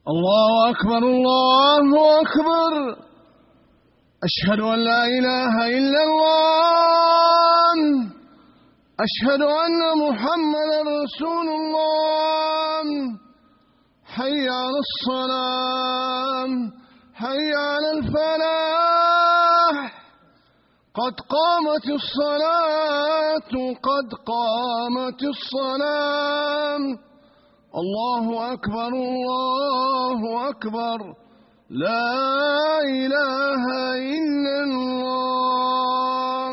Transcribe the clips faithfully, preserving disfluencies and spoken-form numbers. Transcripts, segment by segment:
الله أكبر الله أكبر. أشهد أن لا إله إلا الله. أشهد أن محمدا رسول الله. حي على الصلاة، حي على الفلاح، قد قامت الصلاة، قد قامت الصلاة. الله أكبر الله أكبر. لا إله إلا الله.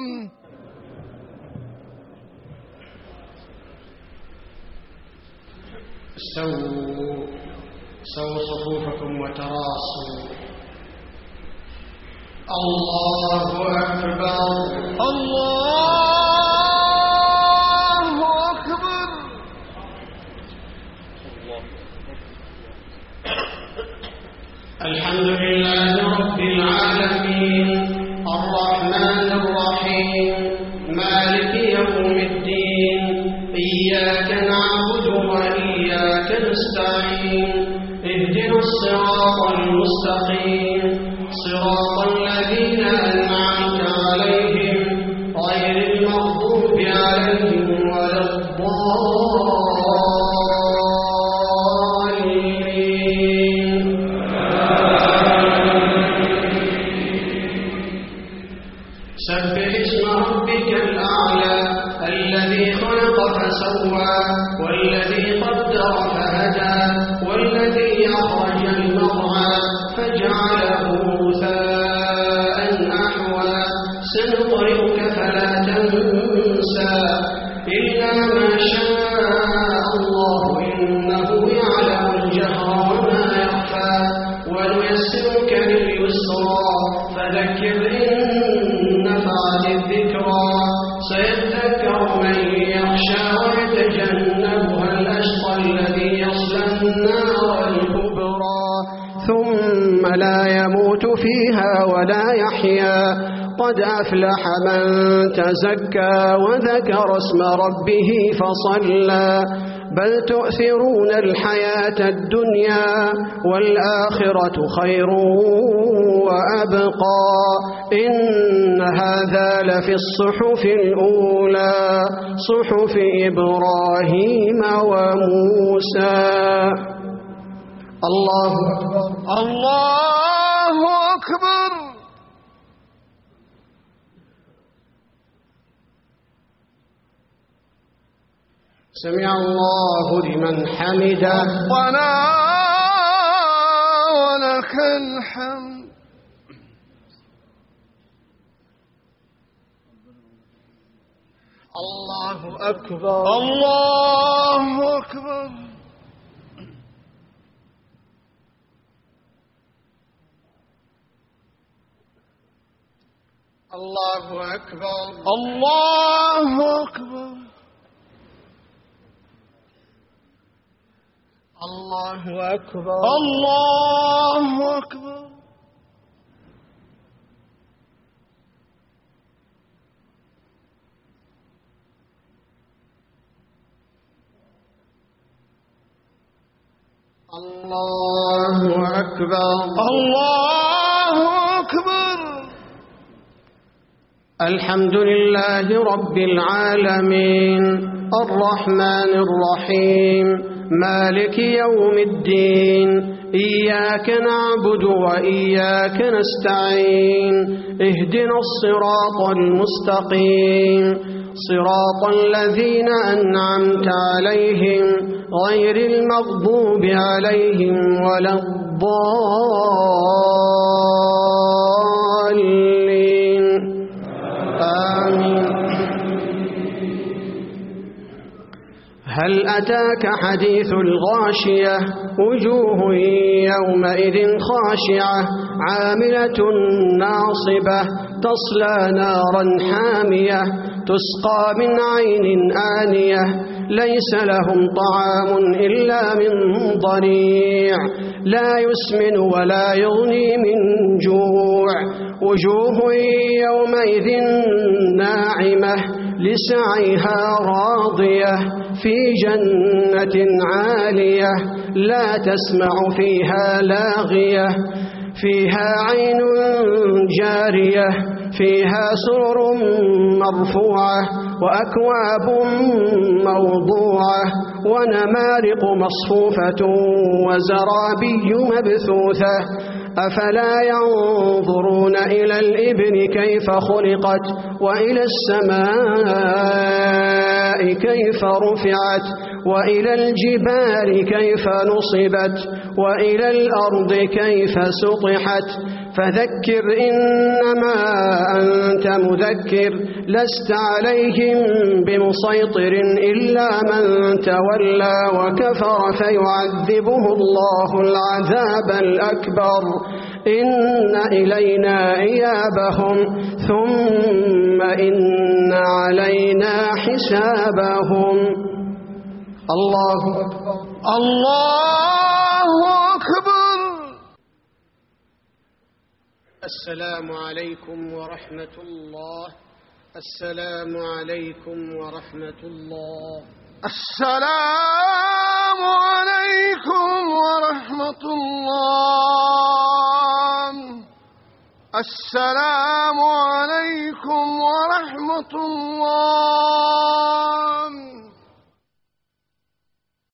سووا سووا صفوفكم وتراصوا. الله أكبر الله أكبر. الحمد لله رب العالمين الرحمن الرحيم مالك يوم الدين إياك نعبد وإياك نستعين اهدنا الصراط المستقيم صراط الذين أنعمت عليهم غير المغضوب عليهم ولا الضالين. سبح اسم ربك الأعلى الذي خلق فسوى والذي قدر فهدى والذي أخرج المرعى فجعله غثاء أحوى. سنقرئك فلا تنسى إلا ما شاء الله إنه يعلم الجهر وما يخفى. ونيسرك لليسرى فذكر إن نفعت الذكرى. سيذكر من يخشى ويتجنبها الأشقى الذي يصلى النار الكبرى ثم لا يموت فيها ولا يحيا. قد أفلح من تزكى وذكر اسم ربه فصلى. بل تؤثرون الحياة الدنيا والآخرة خير وأبقى. إن هذا لفي الصحف الأولى صحف إبراهيم وموسى. الله أكبر الله أكبر. سمع الله لمن حمده. ربنا ولك الحمد. الله أكبر الله أكبر. الله أكبر الله أكبر. الله أكبر الله أكبر. الله أكبر الله أكبر. الحمد لله رب العالمين الرحمن الرحيم مالك يوم الدين إياك نعبد وإياك نستعين اهدنا الصراط المستقيم صراط الذين أنعمت عليهم غير المغضوب عليهم ولا الضالين. آمين. هل أتاك حديث الغاشية وجوه يومئذ خاشعة عاملة ناصبة تصلى نارا حامية تسقى من عين آنية ليس لهم طعام إلا من ضريع لا يسمن ولا يغني من جوع وجوه يومئذ ناعمة لسعيها راضية في جنة عالية لا تسمع فيها لاغية فيها عين جارية فيها سرر مرفوعة وأكواب موضوعة ونمارق مصفوفة وزرابي مبثوثة أفلا ينظرون إلى الإبل كيف خلقت وإلى السماء كيف رفعت وإلى الجبال كيف نصبت وإلى الأرض كيف سطحت فذكر إنما أنت مذكر لست عليهم بمسيطر إلا من تولى وكفر فيعذبه الله العذاب الأكبر إن إلينا إيابهم ثم إن علينا حسابهم. الله أكبر الله أكبر. السلام عليكم ورحمة الله. السلام عليكم ورحمة الله. السلام عليكم ورحمة الله. السلام عليكم ورحمة الله.